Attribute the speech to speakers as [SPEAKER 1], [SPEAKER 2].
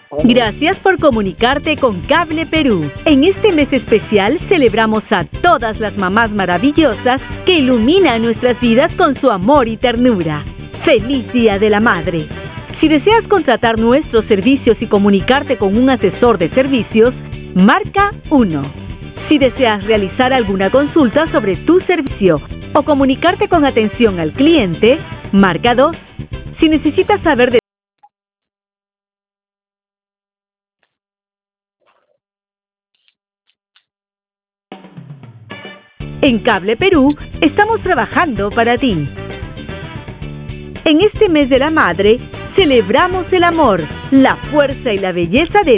[SPEAKER 1] Gracias por comunicarte con Cable Perú. En este mes especial celebramos a todas las mamás maravillosas que iluminan nuestras vidas con su amor y ternura. ¡Feliz Día de la Madre! Si deseas contratar nuestros servicios y comunicarte con un asesor de servicios, marca 1. Si deseas realizar alguna consulta sobre tu servicio o comunicarte con atención al cliente, marca 2. Si necesitas saber de En Cable Perú estamos trabajando para ti. En este mes de la madre, celebramos el amor, la fuerza y la belleza de